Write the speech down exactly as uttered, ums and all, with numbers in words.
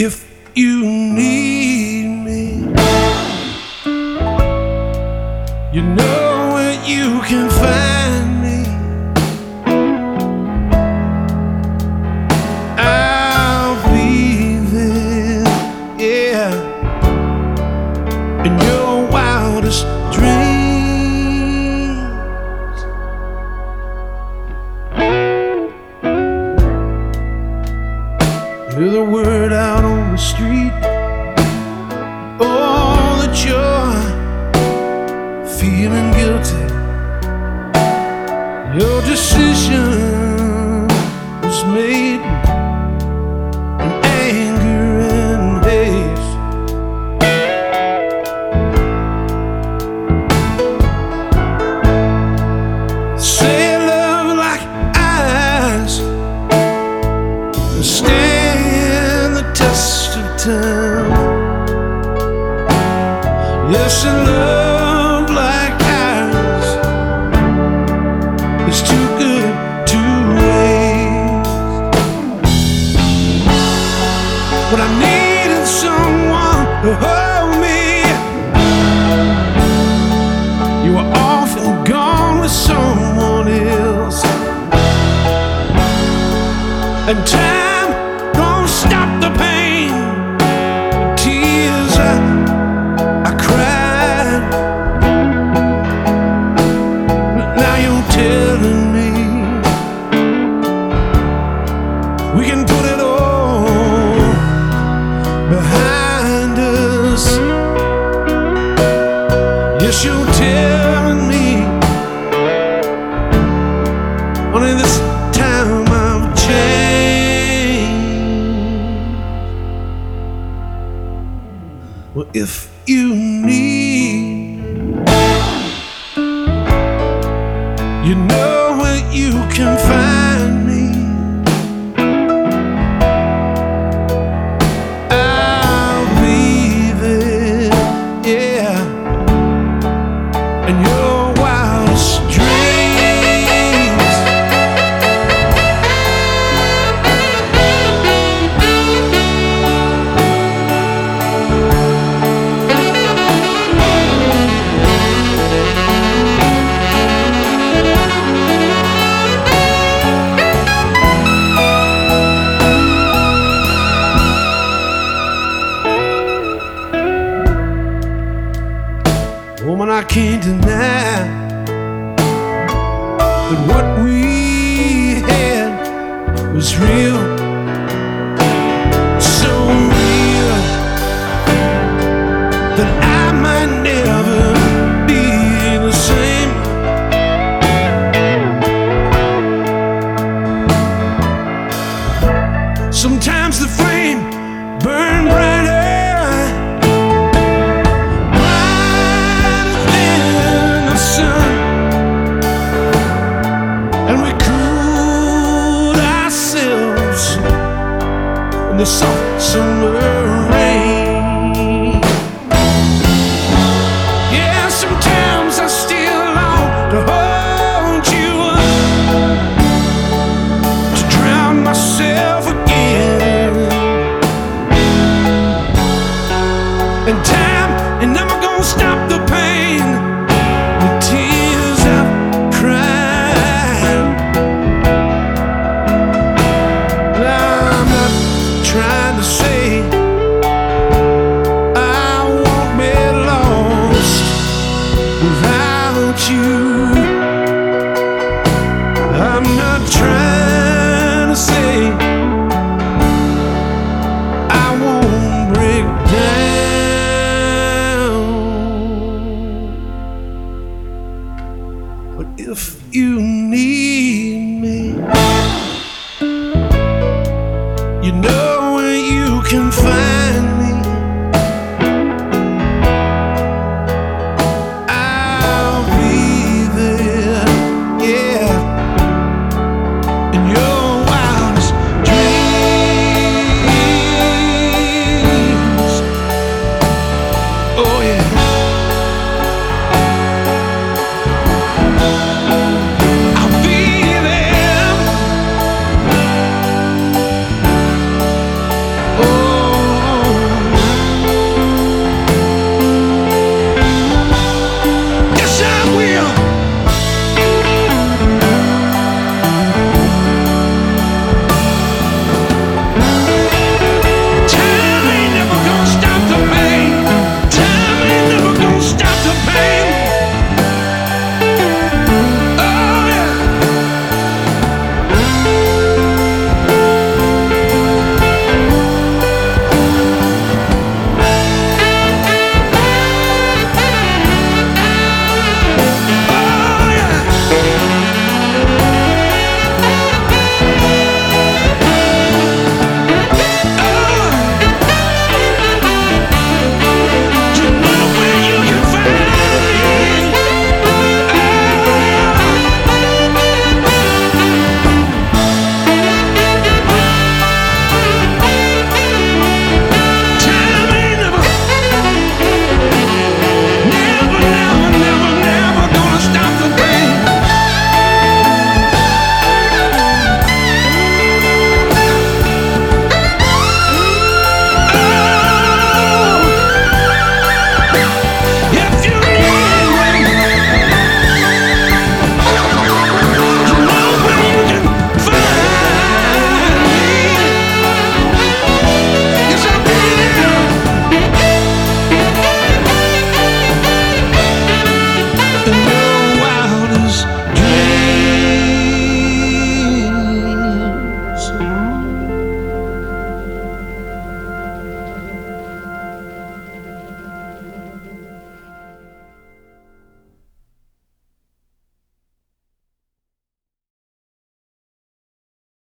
if you need me, you know where you can find me. I'll be there, yeah, in your wildest dreams. Hear the word out on the street, oh, that you're feeling guilty. Your decision was made in anger and haste. Say love like ice, stand the test of time. Yes, and love like ours is too good to waste. When I needed someone to hold me, you were off and gone with someone else. And time don't stop the pain, the tears I, I cried. Now you're telling me we can put it all behind us. Yes, you're telling me, only this time I've changed. Well, if you need, you know where you can find me. I'll be there, yeah, in your wildest dreams. Woman, I can't deny that what we had was real, so real that I might never be the same. Sometimes the flame burned brighter, in the soft summer rain. Yeah, sometimes I still long to hold you up, to drown myself again. And time ain't never gonna stop the pain, the tears I've cried. I'm not trying to say I won't be lost without you. I'm not trying to say I won't break down. But if you need me,